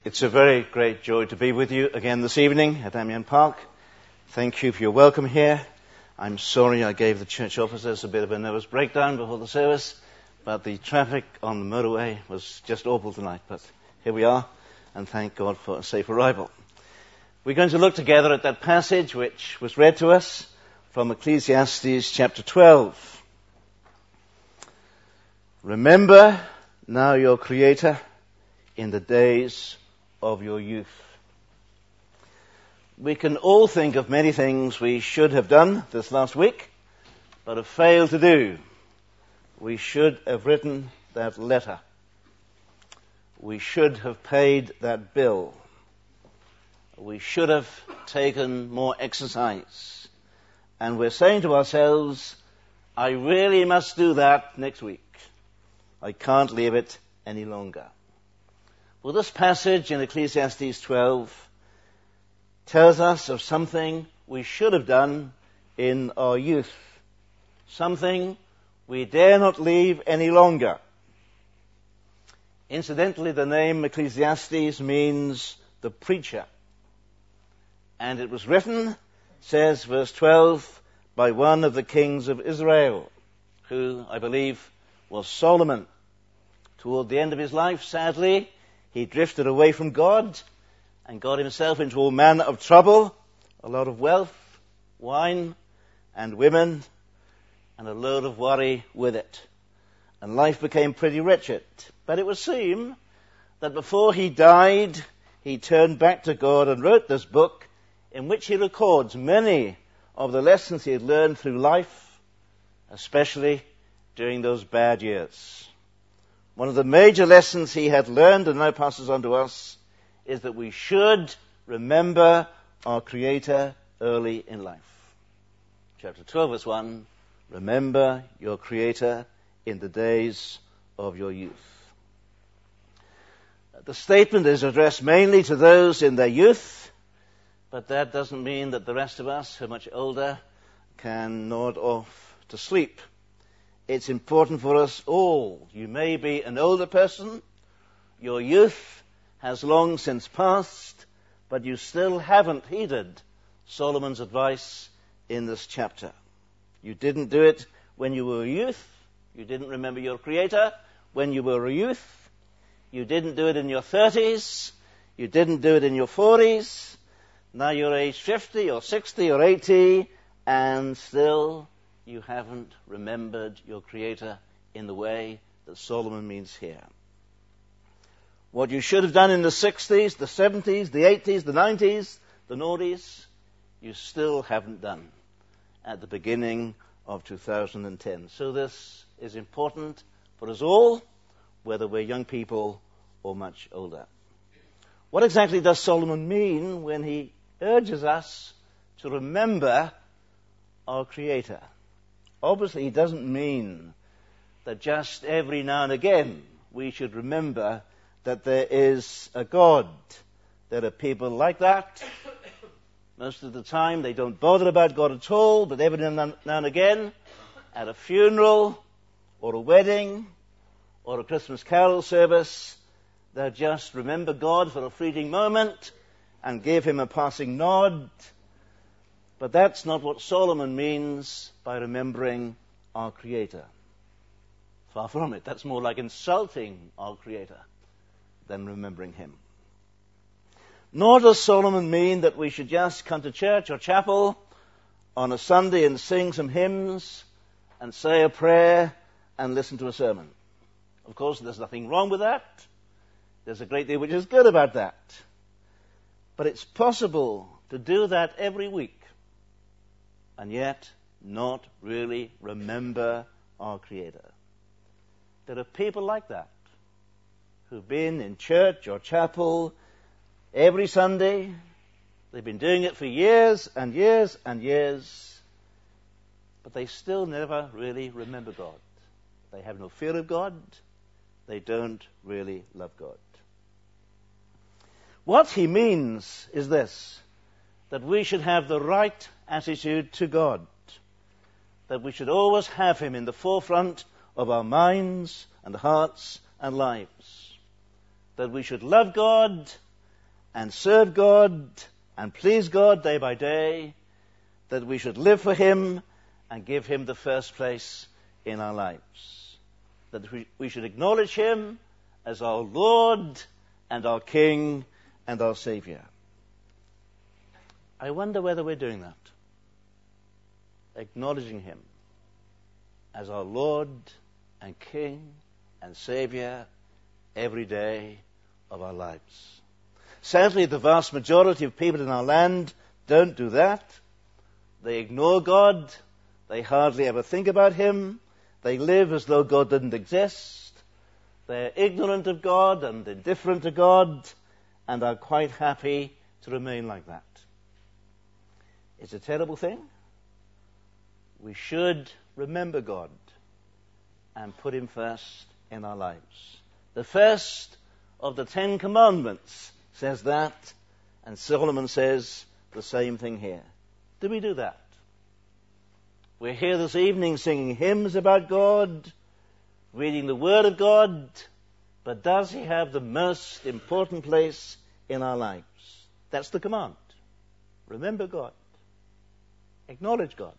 It's a very great joy to be with you again this evening at Amiens Park. Thank you for your welcome here. I'm sorry I gave the church officers a bit of a nervous breakdown before the service, but the traffic on the motorway was just awful tonight. But here we are, and thank God for a safe arrival. We're going to look together at that passage which was read to us from Ecclesiastes chapter 12. Remember now your Creator in the days of your youth. We can all think of many things we should have done this last week, but have failed to do. We should have written that letter. We should have paid that bill. We should have taken more exercise. And we're saying to ourselves, I really must do that next week. I can't leave it any longer. Well, this passage in Ecclesiastes 12 tells us of something we should have done in our youth. Something we dare not leave any longer. Incidentally, the name Ecclesiastes means the preacher. And it was written, says verse 12, by one of the kings of Israel, who, I believe, was Solomon. Toward the end of his life, sadly, he drifted away from God and got himself into all manner of trouble, a lot of wealth, wine, and women, and a load of worry with it. And life became pretty wretched. But it would seem that before he died, he turned back to God and wrote this book in which he records many of the lessons he had learned through life, especially during those bad years. One of the major lessons he had learned and now passes on to us is that we should remember our Creator early in life. Chapter 12, verse 1, remember your Creator in the days of your youth. The statement is addressed mainly to those in their youth, but that doesn't mean that the rest of us who are much older can nod off to sleep. It's important for us all. You may be an older person. Your youth has long since passed, but you still haven't heeded Solomon's advice in this chapter. You didn't do it when you were a youth. You didn't remember your Creator when you were a youth. You didn't do it in your 30s. You didn't do it in your 40s. Now you're age 50 or 60 or 80, and still you haven't remembered your Creator in the way that Solomon means here. What you should have done in the 60s, the 70s, the 80s, the 90s, the noughties, you still haven't done at the beginning of 2010. So this is important for us all, whether we're young people or much older. What exactly does Solomon mean when he urges us to remember our Creator? Obviously, he doesn't mean that just every now and again we should remember that there is a God. There are people like that. Most of the time they don't bother about God at all, but every now and again, at a funeral or a wedding or a Christmas carol service, they'll just remember God for a fleeting moment and give him a passing nod. But that's not what Solomon means by remembering our Creator. Far from it. That's more like insulting our Creator than remembering him. Nor does Solomon mean that we should just come to church or chapel on a Sunday and sing some hymns and say a prayer and listen to a sermon. Of course, there's nothing wrong with that. There's a great deal which is good about that. But it's possible to do that every week and yet not really remember our Creator. There are people like that who've been in church or chapel every Sunday. They've been doing it for years and years and years, but they still never really remember God. They have no fear of God. They don't really love God. What he means is this, that we should have the right attitude to God, that we should always have him in the forefront of our minds and hearts and lives, that we should love God and serve God and please God day by day, that we should live for him and give him the first place in our lives. That we should acknowledge him as our Lord and our King and our Savior. I wonder whether we're doing that. Acknowledging him as our Lord and King and Savior every day of our lives. Sadly, the vast majority of people in our land don't do that. They ignore God. They hardly ever think about him. They live as though God didn't exist. They're ignorant of God and indifferent to God and are quite happy to remain like that. It's a terrible thing. We should remember God and put him first in our lives. The first of the 10 Commandments says that, and Solomon says the same thing here. Do we do that? We're here this evening singing hymns about God, reading the Word of God, but does he have the most important place in our lives? That's the command. Remember God. Acknowledge God.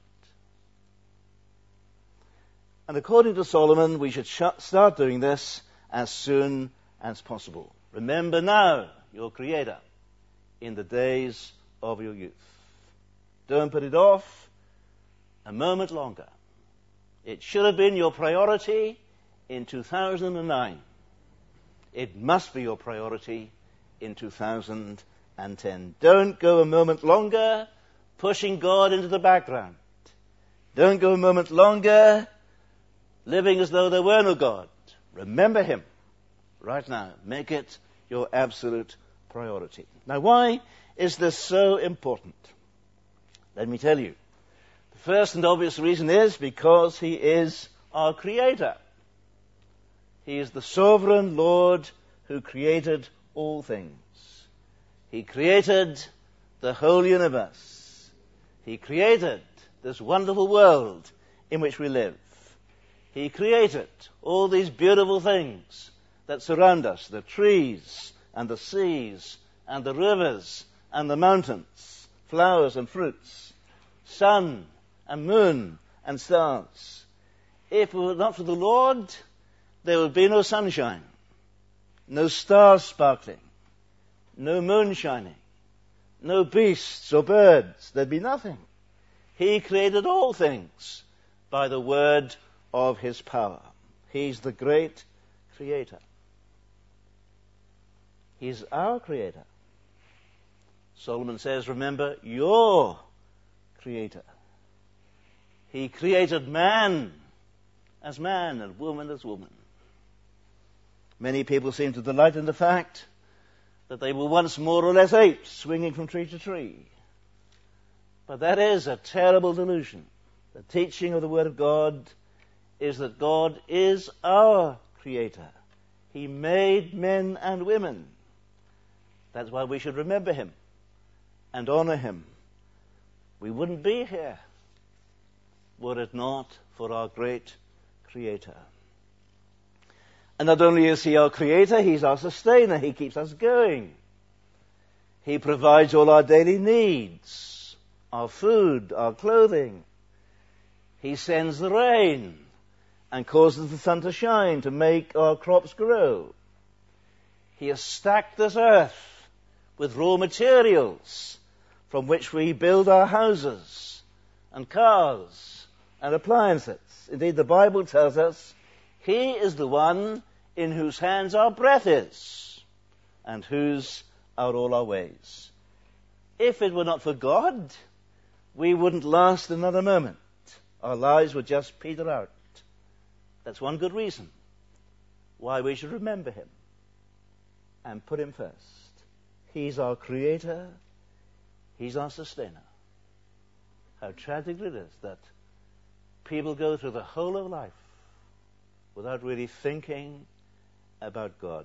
And according to Solomon, we should start doing this as soon as possible. Remember now your Creator in the days of your youth. Don't put it off a moment longer. It should have been your priority in 2009. It must be your priority in 2010. Don't go a moment longer pushing God into the background. Don't go a moment longer living as though there were no God. Remember him right now. Make it your absolute priority. Now, why is this so important? Let me tell you. The first and obvious reason is because he is our Creator. He is the sovereign Lord who created all things. He created the whole universe. He created this wonderful world in which we live. He created all these beautiful things that surround us, the trees and the seas and the rivers and the mountains, flowers and fruits, sun and moon and stars. If it were not for the Lord, there would be no sunshine, no stars sparkling, no moon shining, no beasts or birds. There'd be nothing. He created all things by the word of his power. He's the great Creator. He's our Creator. Solomon says, remember your Creator. He created man and woman as woman. Many people seem to delight in the fact that they were once more or less apes swinging from tree to tree. But that is a terrible delusion. The teaching of the Word of God is that God is our Creator. He made men and women. That's why we should remember him and honor him. We wouldn't be here were it not for our great Creator. And not only is he our Creator, he's our sustainer. He keeps us going. He provides all our daily needs, our food, our clothing. He sends the rain and causes the sun to shine to make our crops grow. He has stacked this earth with raw materials from which we build our houses and cars and appliances. Indeed, the Bible tells us he is the one in whose hands our breath is and whose are all our ways. If it were not for God, we wouldn't last another moment. Our lives would just peter out. That's one good reason why we should remember him and put him first. He's our Creator. He's our sustainer. How tragic it is that people go through the whole of life without really thinking about God.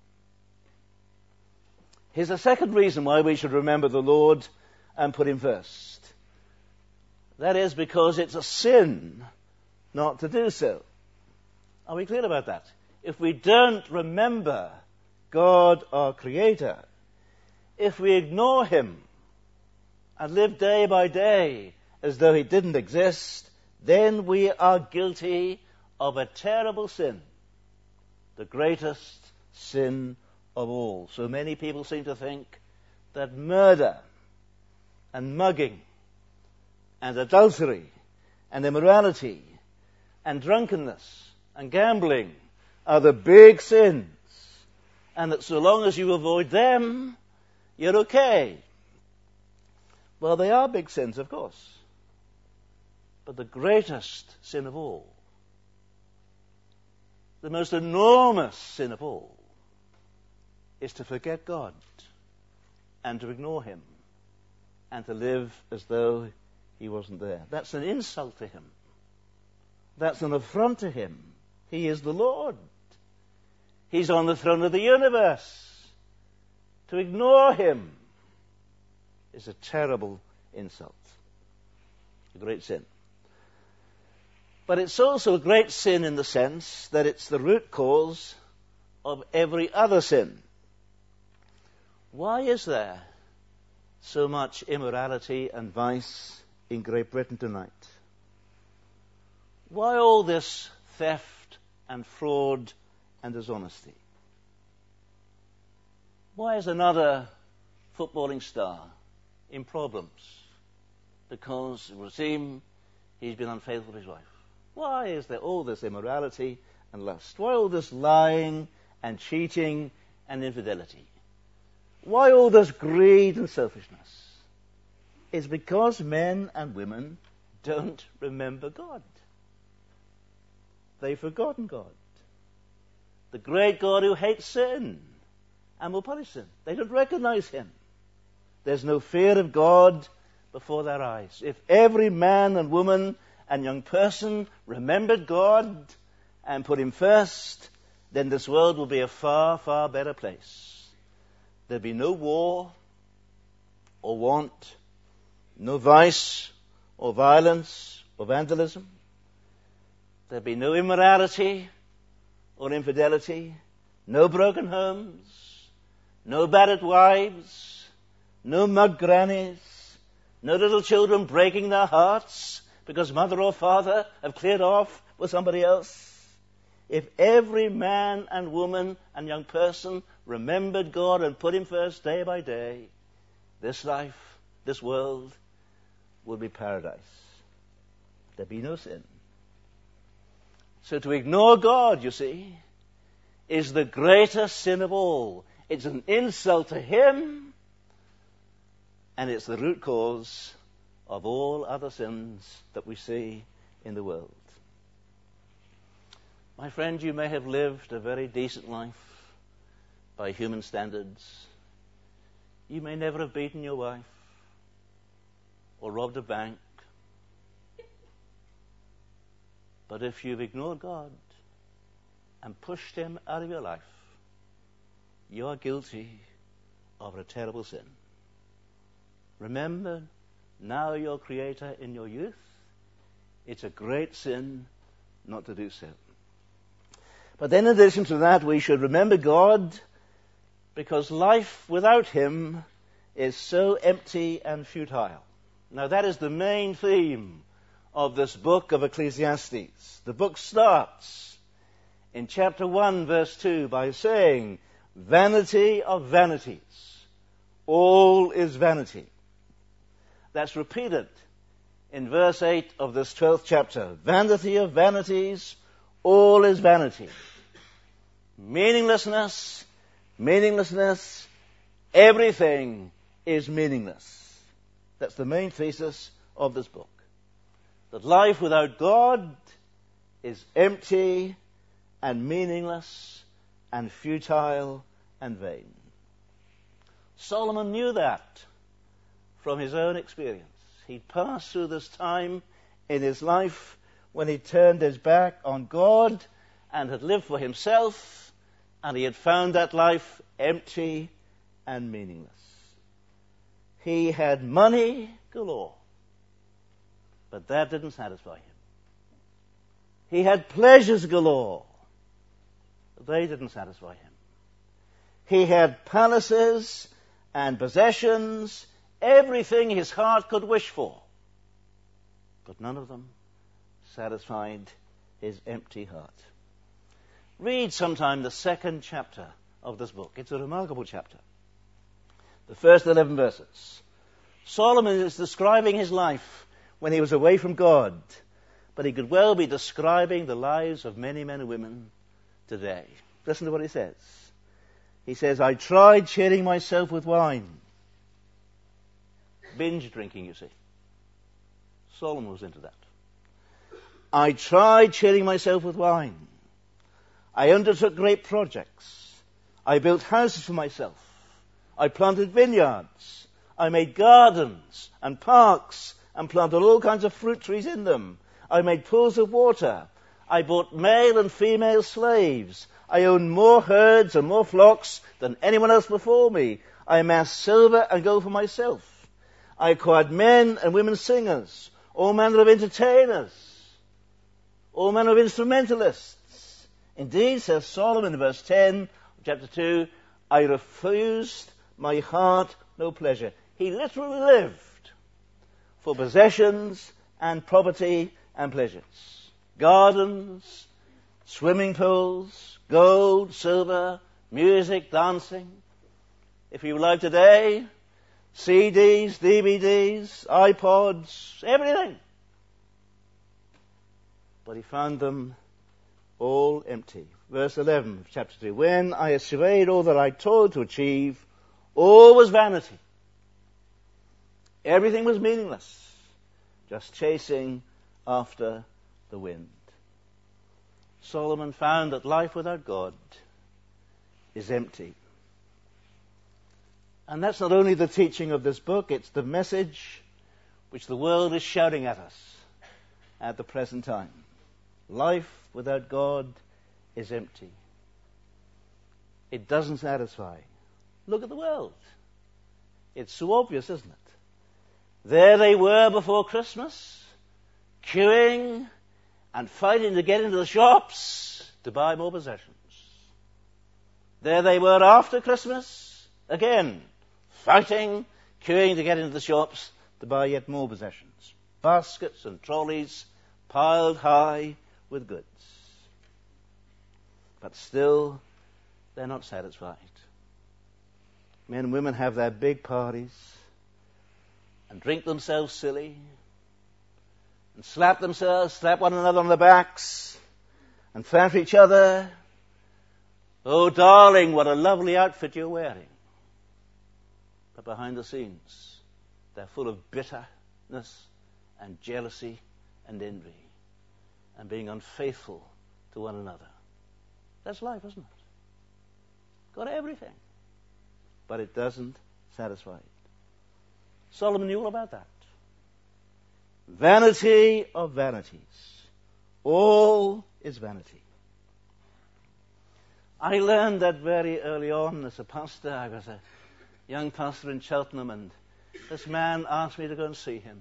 Here's a second reason why we should remember the Lord and put him first. That is because it's a sin not to do so. Are we clear about that? If we don't remember God, our Creator, if we ignore him and live day by day as though he didn't exist, then we are guilty of a terrible sin, the greatest sin of all. So many people seem to think that murder and mugging and adultery and immorality and drunkenness and gambling are the big sins, and that so long as you avoid them, you're okay. Well, they are big sins, of course. But the greatest sin of all, the most enormous sin of all, is to forget God and to ignore him and to live as though he wasn't there. That's an insult to him. That's an affront to him. He is the Lord. He's on the throne of the universe. To ignore him is a terrible insult. A great sin. But it's also a great sin in the sense that it's the root cause of every other sin. Why is there so much immorality and vice in Great Britain tonight? Why all this theft and fraud and dishonesty? Why is another footballing star in problems? Because it would seem he's been unfaithful to his wife. Why is there all this immorality and lust? Why all this lying and cheating and infidelity? Why all this greed and selfishness? It's because men and women don't remember God. They've forgotten God. The great God who hates sin and will punish sin. They don't recognize him. There's no fear of God before their eyes. If every man and woman and young person remembered God and put him first, then this world will be a far, far better place. There'd be no war or want, no vice or violence or vandalism. There'd be no immorality or infidelity, no broken homes, no battered wives, no mug grannies, no little children breaking their hearts because mother or father have cleared off with somebody else. If every man and woman and young person remembered God and put him first day by day, this life, this world, would be paradise. There'd be no sin. So to ignore God, you see, is the greatest sin of all. It's an insult to him, and it's the root cause of all other sins that we see in the world. My friend, you may have lived a very decent life by human standards. You may never have beaten your wife or robbed a bank. But if you've ignored God and pushed him out of your life, you are guilty of a terrible sin. Remember now your Creator in your youth. It's a great sin not to do so. But then in addition to that, we should remember God because life without him is so empty and futile. Now that is the main theme of this book of Ecclesiastes. The book starts in chapter 1, verse 2 by saying, vanity of vanities, all is vanity. That's repeated in verse 8 of this 12th chapter. Vanity of vanities, all is vanity. Meaninglessness, everything is meaningless. That's the main thesis of this book. That life without God is empty and meaningless and futile and vain. Solomon knew that from his own experience. He'd passed through this time in his life when he turned his back on God and had lived for himself, and he had found that life empty and meaningless. He had money galore, but that didn't satisfy him. He had pleasures galore, but they didn't satisfy him. He had palaces and possessions, everything his heart could wish for. But none of them satisfied his empty heart. Read sometime the 2nd chapter of this book. It's a remarkable chapter. The first 11 verses. Solomon is describing his life when he was away from God, but he could well be describing the lives of many men and women today. Listen to what he says. He says, I tried cheering myself with wine. Binge drinking, you see. Solomon was into that. I tried cheering myself with wine. I undertook great projects. I built houses for myself. I planted vineyards. I made gardens and parks and planted all kinds of fruit trees in them. I made pools of water. I bought male and female slaves. I owned more herds and more flocks than anyone else before me. I amassed silver and gold for myself. I acquired men and women singers, all manner of entertainers, all manner of instrumentalists. Indeed, says Solomon in verse 10, chapter 2, I refused my heart no pleasure. He literally lived for possessions and property and pleasures. Gardens, swimming pools, gold, silver, music, dancing. If you like today, CDs, DVDs, iPods, everything. But he found them all empty. Verse 11 of chapter 3. When I had surveyed all that I toiled to achieve, all was vanity. Everything was meaningless, just chasing after the wind. Solomon found that life without God is empty. And that's not only the teaching of this book, it's the message which the world is shouting at us at the present time. Life without God is empty. It doesn't satisfy. Look at the world. It's so obvious, isn't it? There they were before Christmas, queuing and fighting to get into the shops to buy more possessions. There they were after Christmas, again, fighting, queuing to get into the shops to buy yet more possessions. Baskets and trolleys piled high with goods. But still, they're not satisfied. Men and women have their big parties and drink themselves silly and slap one another on the backs and flatter each other. Oh, darling, what a lovely outfit you're wearing. But behind the scenes, they're full of bitterness and jealousy and envy and being unfaithful to one another. That's life, isn't it? Got everything. But it doesn't satisfy. Solomon knew all about that. Vanity of vanities. All is vanity. I learned that very early on as a pastor. I was a young pastor in Cheltenham, and this man asked me to go and see him.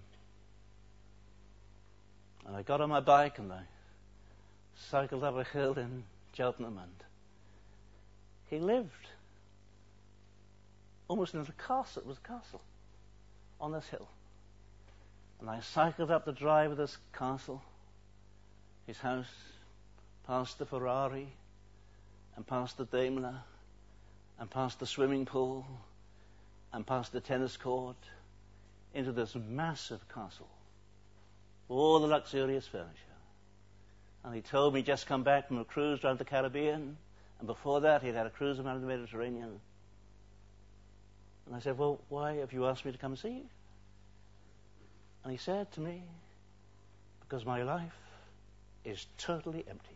And I got on my bike and I cycled up a hill in Cheltenham, and he lived almost in a castle. It was a castle on this hill. And I cycled up the drive of this castle, his house, past the Ferrari, and past the Daimler, and past the swimming pool, and past the tennis court, into this massive castle, all the luxurious furniture. And he told me he'd just come back from a cruise around the Caribbean, and before that he'd had a cruise around the Mediterranean. And I said, well, why have you asked me to come and see you? And he said to me, because my life is totally empty.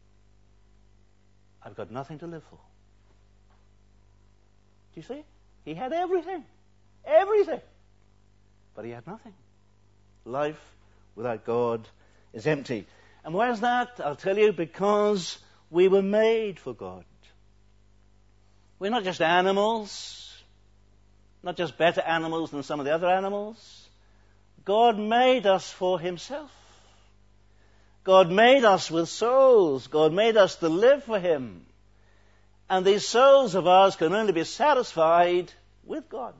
I've got nothing to live for. Do you see? He had everything. Everything. But he had nothing. Life without God is empty. And why is that? I'll tell you, because we were made for God. We're not just animals, not just better animals than some of the other animals. God made us for himself. God made us with souls. God made us to live for him. And these souls of ours can only be satisfied with God.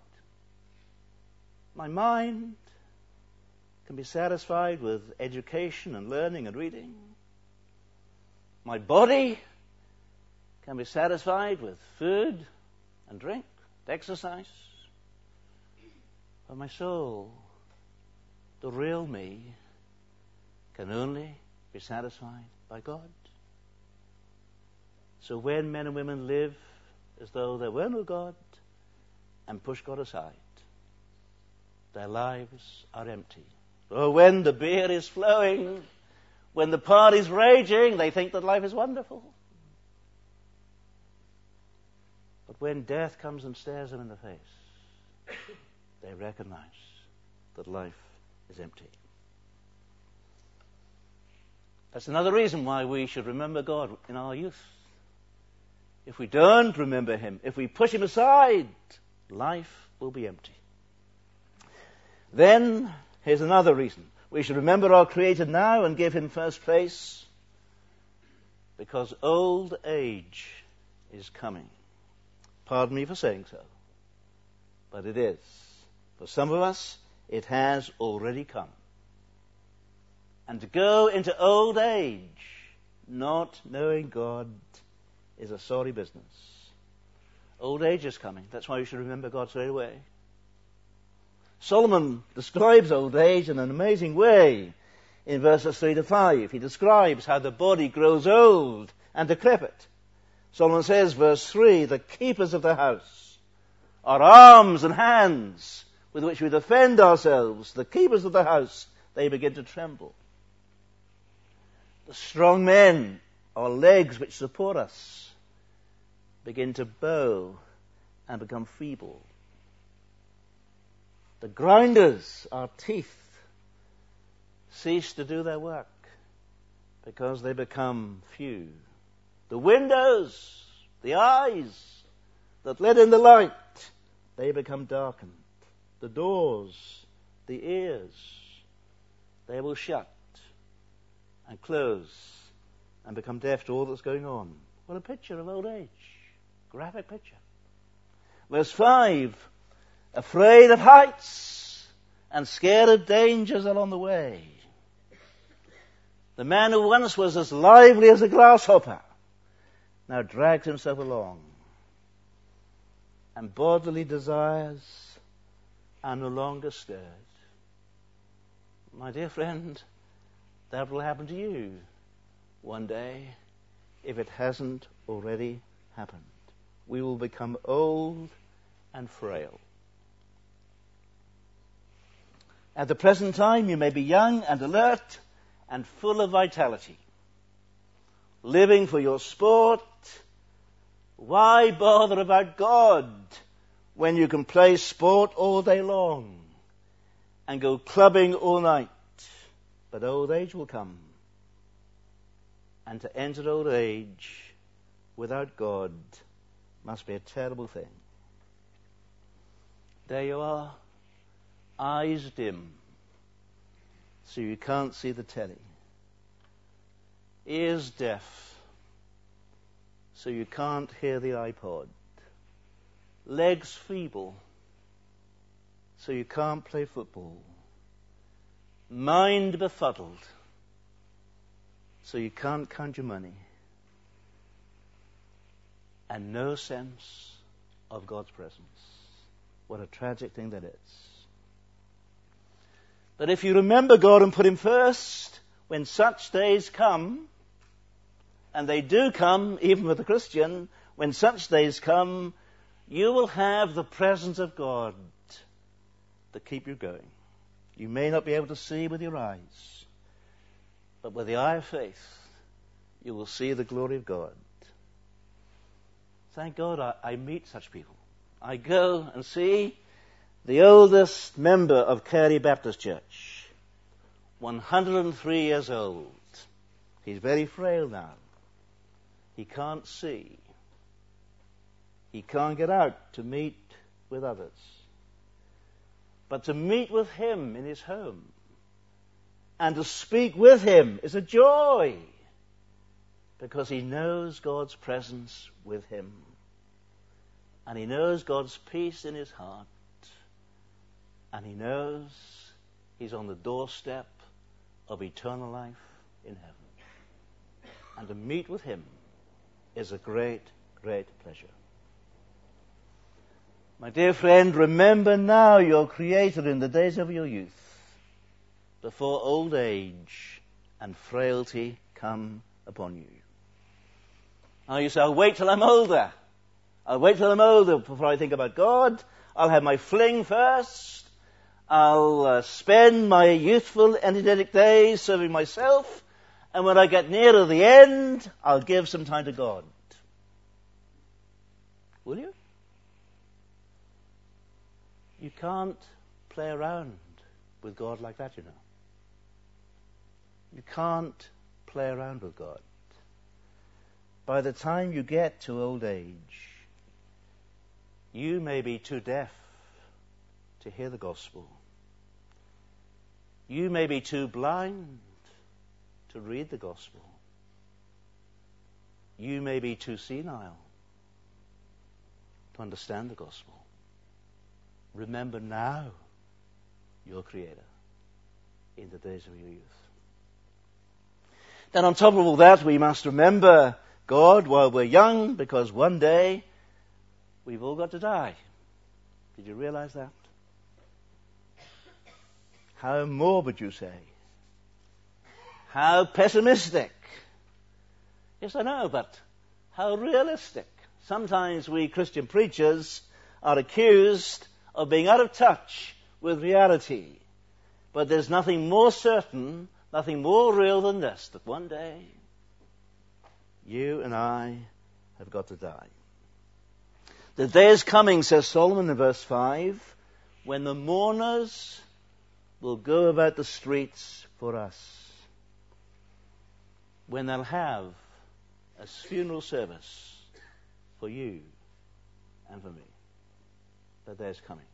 My mind can be satisfied with education and learning and reading. My body can be satisfied with food and drink, and exercise. But my soul, the real me, can only be satisfied by God. So when men and women live as though there were no God and push God aside, their lives are empty. Or when the beer is flowing, when the party's raging, they think that life is wonderful. But when death comes and stares them in the face, they recognize that life is empty. That's another reason why we should remember God in our youth. If we don't remember Him, if we push Him aside, life will be empty. Then, here's another reason. We should remember our Creator now and give Him first place, because old age is coming. Pardon me for saying so, but it is. For some of us, it has already come. And to go into old age, not knowing God, is a sorry business. Old age is coming. That's why we should remember God straight away. Solomon describes old age in an amazing way in verses 3 to 5. He describes how the body grows old and decrepit. Solomon says, verse 3, the keepers of the house, our arms and hands with which we defend ourselves, the keepers of the house, they begin to tremble. The strong men, our legs which support us, begin to bow and become feeble. The grinders, our teeth, cease to do their work because they become few. The windows, the eyes that let in the light, they become darkened. The doors, the ears, they will shut and close and become deaf to all that's going on. What a picture of old age. Graphic picture. Verse 5, afraid of heights and scared of dangers along the way. The man who once was as lively as a grasshopper now drags himself along, and bodily desires are no longer stirred. My dear friend, that will happen to you one day if it hasn't already happened. We will become old and frail. At the present time, you may be young and alert and full of vitality, living for your sport. Why bother about God when you can play sport all day long and go clubbing all night? But old age will come. And to enter old age without God must be a terrible thing. There you are, eyes dim, so you can't see the telly. Ears deaf, so you can't hear the iPod. Legs feeble, so you can't play football. Mind befuddled, so you can't count your money. And no sense of God's presence. What a tragic thing that is. But if you remember God and put Him first, when such days come, and they do come, even with a Christian, when such days come, you will have the presence of God to keep you going. You may not be able to see with your eyes, but with the eye of faith, you will see the glory of God. Thank God I meet such people. I go and see the oldest member of Carey Baptist Church, 103 years old. He's very frail now. He can't see. He can't get out to meet with others. But to meet with Him in His home and to speak with Him is a joy, because he knows God's presence with him. And he knows God's peace in his heart. And he knows he's on the doorstep of eternal life in heaven. And to meet with him is a great, great pleasure. My dear friend, remember now your Creator in the days of your youth, before old age and frailty come upon you. Now you say, I'll wait till I'm older. I'll wait till I'm older before I think about God. I'll have my fling first. I'll spend my youthful, energetic days serving myself. And when I get nearer the end, I'll give some time to God. Will you? You can't play around with God like that, you know. You can't play around with God. By the time you get to old age, you may be too deaf to hear the gospel. You may be too blind to read the gospel. You may be too senile to understand the gospel. Remember now your Creator in the days of your youth. Then on top of all that, we must remember God while we're young, because one day we've all got to die. Did you realize that? How morbid, you say. How pessimistic. Yes, I know, but how realistic. Sometimes we Christian preachers are accused of being out of touch with reality. But there's nothing more certain, nothing more real than this, that one day you and I have got to die. The day is coming, says Solomon in verse 5, when the mourners will go about the streets for us. When they'll have a funeral service for you and for me. The day is coming.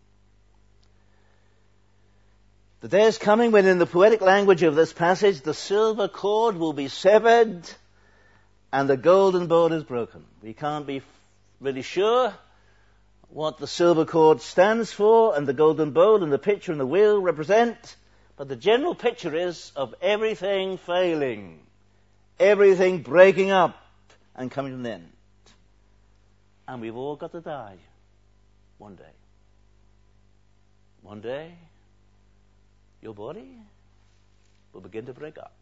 The day is coming when, in the poetic language of this passage, the silver cord will be severed and the golden bowl is broken. We can't be really sure what the silver cord stands for and the golden bowl and the pitcher and the wheel represent, but the general picture is of everything failing, everything breaking up and coming to an end. And we've all got to die one day. One day, your body will begin to break up.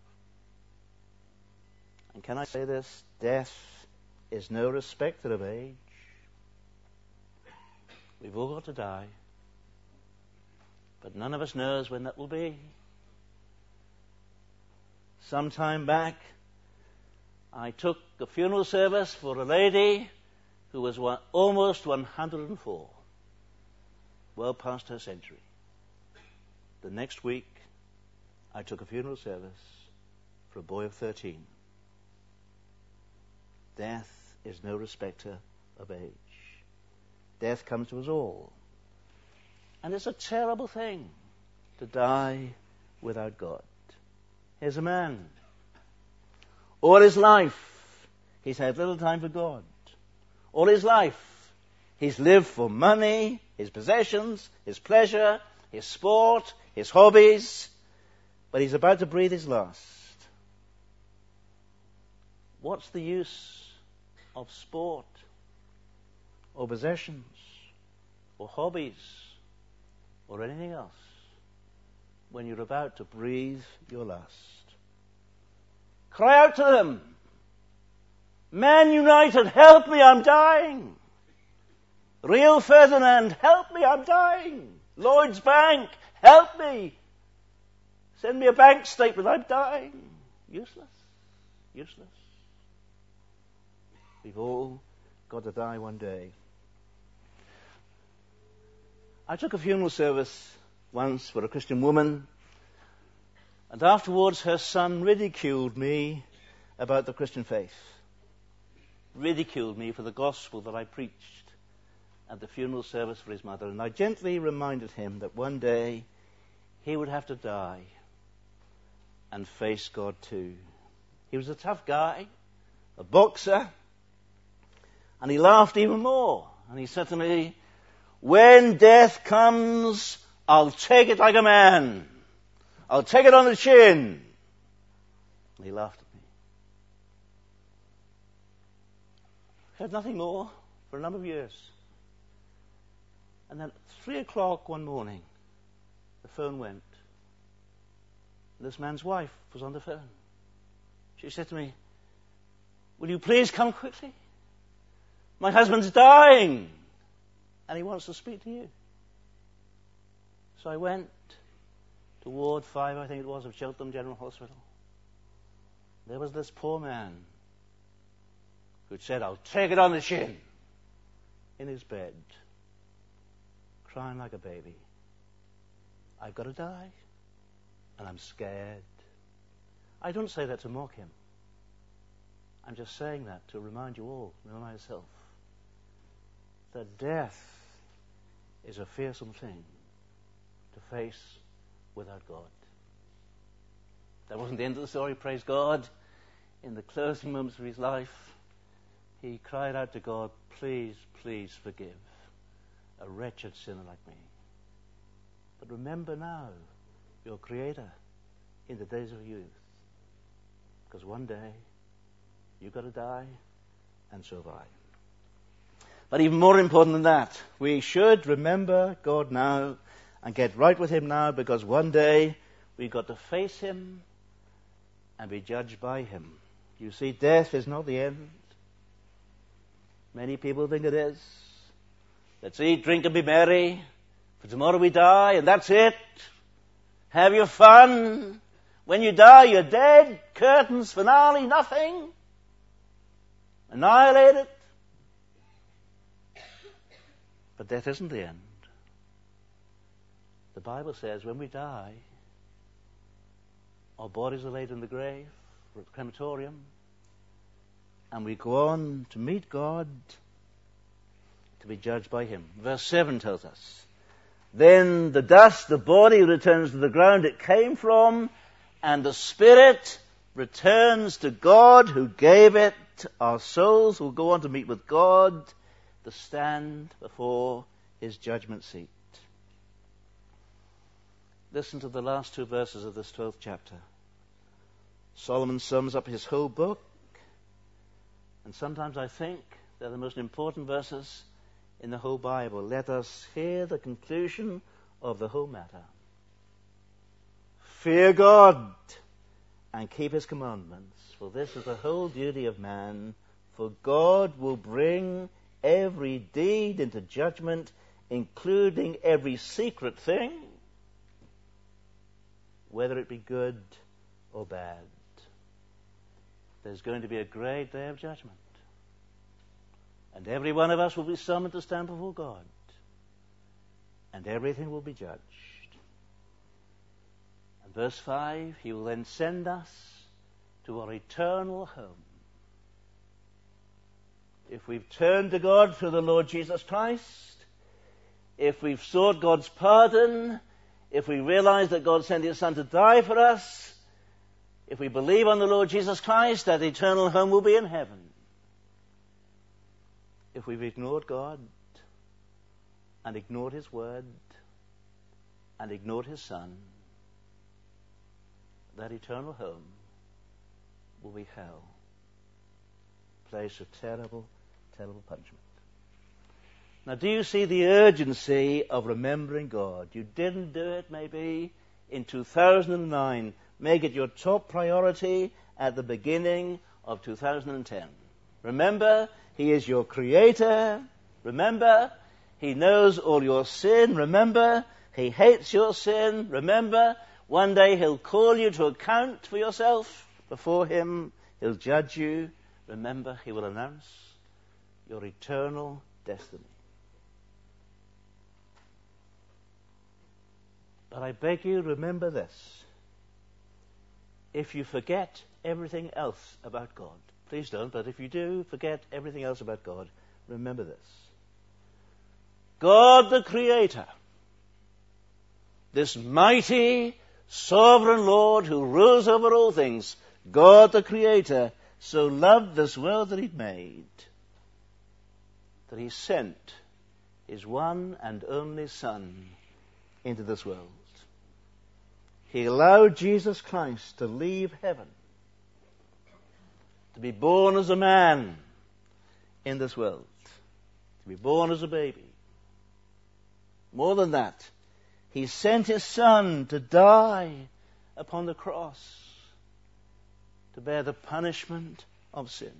And can I say this? Death is no respecter of age. We've all got to die. But none of us knows when that will be. Some time back, I took a funeral service for a lady who was almost 104, well past her century. The next week, I took a funeral service for a boy of 13. Death is no respecter of age. Death comes to us all. And it's a terrible thing to die without God. Here's a man. All his life, he's had little time for God. All his life, he's lived for money, his possessions, his pleasure, his sport, his hobbies. But he's about to breathe his last. What's the use of sport or possessions or hobbies or anything else when you're about to breathe your last? Cry out to them. Man United, help me, I'm dying. Rio Ferdinand, help me, I'm dying. Lloyd's Bank, help me. Send me a bank statement, I'm dying. Useless. Useless. We've all got to die one day. I took a funeral service once for a Christian woman, and afterwards her son ridiculed me about the Christian faith. Ridiculed me for the gospel that I preached at the funeral service for his mother. And I gently reminded him that one day he would have to die and face God too. He was a tough guy, a boxer, and he laughed even more. And he said to me, when death comes, I'll take it like a man. I'll take it on the chin. And he laughed at me. I heard nothing more for a number of years. And then at 3 o'clock one morning, the phone went. This man's wife was on the phone. She said to me, will you please come quickly? My husband's dying, and he wants to speak to you. So I went to Ward 5, I think it was, of Cheltenham General Hospital. There was this poor man who'd said, I'll take it on the chin, in his bed, crying like a baby. I've got to die, and I'm scared. I don't say that to mock him. I'm just saying that to remind you all, and myself, that death is a fearsome thing to face without God. That wasn't the end of the story, praise God. In the closing moments of his life, he cried out to God, please, please forgive a wretched sinner like me. But remember now your Creator in the days of youth. Because one day you've got to die, and so have I. But even more important than that, we should remember God now and get right with Him now, because one day we've got to face Him and be judged by Him. You see, death is not the end. Many people think it is. Let's eat, drink, and be merry, for tomorrow we die, and that's it. Have your fun. When you die, you're dead. Curtains, finale, nothing. Annihilated. But death isn't the end. The Bible says when we die, our bodies are laid in the grave or at the crematorium, and we go on to meet God, to be judged by Him. Verse 7 tells us, then the dust, the body, returns to the ground it came from, and the spirit returns to God who gave it. Our souls will go on to meet with God, to stand before His judgment seat. Listen to the last 2 verses of this 12th chapter. Solomon sums up his whole book, and sometimes I think they're the most important verses in the whole Bible. Let us hear the conclusion of the whole matter. Fear God and keep His commandments, for this is the whole duty of man. For God will bring every deed into judgment, including every secret thing, whether it be good or bad. There's going to be a great day of judgment. And every one of us will be summoned to stand before God. And everything will be judged. And verse 5, He will then send us to our eternal home. If we've turned to God through the Lord Jesus Christ, if we've sought God's pardon, if we realize that God sent His Son to die for us, if we believe on the Lord Jesus Christ, that eternal home will be in heaven. If we've ignored God and ignored His Word and ignored His Son, that eternal home will be hell, place of terrible, terrible punishment. Now, do you see the urgency of remembering God? You didn't do it maybe in 2009. Make it your top priority at the beginning of 2010. Remember, He is your Creator. Remember, He knows all your sin. Remember, He hates your sin. Remember, one day He'll call you to account for yourself before Him. He'll judge you. Remember, He will announce your eternal destiny. But I beg you, remember this. If you forget everything else about God, please don't, but if you do forget everything else about God, remember this. God the Creator, this mighty, sovereign Lord who rules over all things, God the Creator, so loved this world that He'd made, that He sent His one and only Son into this world. He allowed Jesus Christ to leave heaven, to be born as a man in this world, to be born as a baby. More than that, He sent His Son to die upon the cross, to bear the punishment of sin.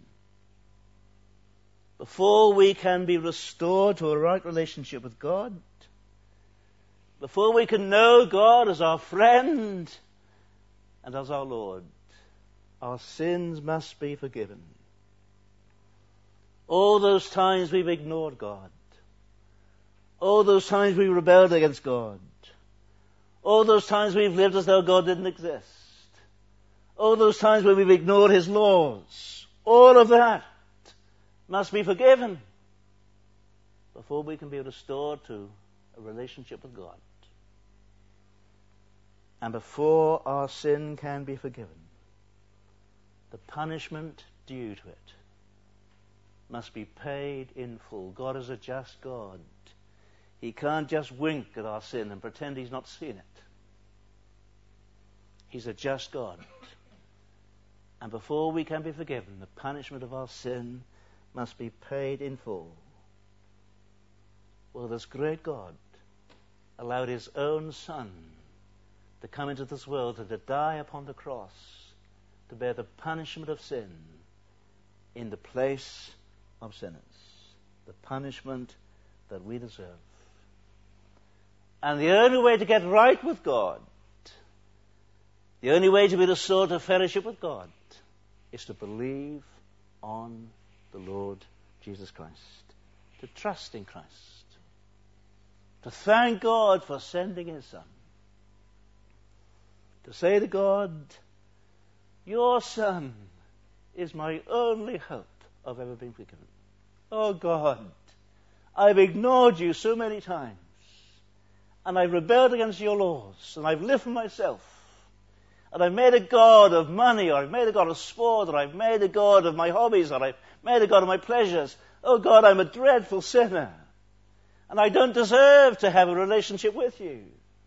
Before we can be restored to a right relationship with God, before we can know God as our friend and as our Lord, our sins must be forgiven. All those times we've ignored God, all those times we rebelled against God, all those times we've lived as though God didn't exist, all those times when we've ignored His laws, all of that must be forgiven before we can be restored to a relationship with God. And before our sin can be forgiven, the punishment due to it must be paid in full. God is a just God. He can't just wink at our sin and pretend He's not seen it. He's a just God. And before we can be forgiven, the punishment of our sin must be paid in full. Well, this great God allowed His own Son to come into this world and to die upon the cross, to bear the punishment of sin in the place of sinners, the punishment that we deserve. And the only way to get right with God, the only way to be restored to fellowship with God, is to believe on the Lord Jesus Christ, to trust in Christ, to thank God for sending His Son, to say to God, Your Son is my only hope of ever being forgiven. Oh God, I've ignored You so many times, and I've rebelled against Your laws, and I've lived for myself, and I've made a god of money, or I've made a god of sport, or I've made a god of my hobbies, or I've made a god of my pleasures. Oh God, I'm a dreadful sinner, and I don't deserve to have a relationship with You.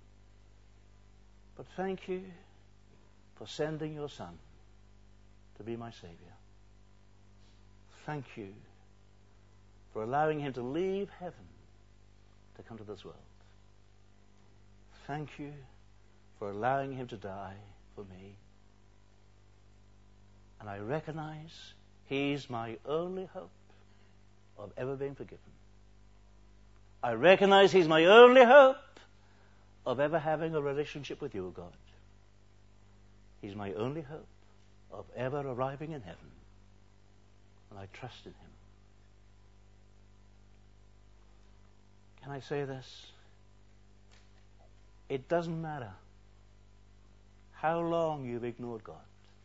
But thank You for sending Your Son to be my Savior. Thank You for allowing Him to leave heaven to come to this world. Thank You for allowing Him to die for me. And I recognize He's my only hope of ever being forgiven. I recognize He's my only hope of ever having a relationship with You, God. He's my only hope of ever arriving in heaven. And I trust in Him. Can I say this? It doesn't matter how long you've ignored God.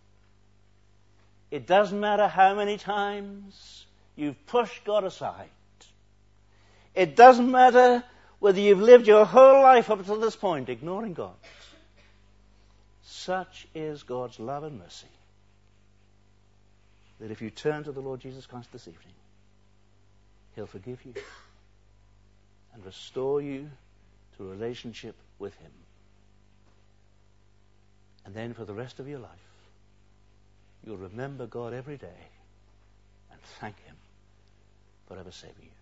It doesn't matter how many times you've pushed God aside. It doesn't matter whether you've lived your whole life up to this point ignoring God. Such is God's love and mercy that if you turn to the Lord Jesus Christ this evening, He'll forgive you and restore you to a relationship with Him. And then for the rest of your life, you'll remember God every day and thank Him for ever saving you.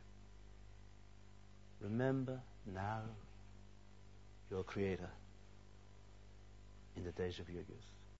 Remember now your Creator in the days of your youth.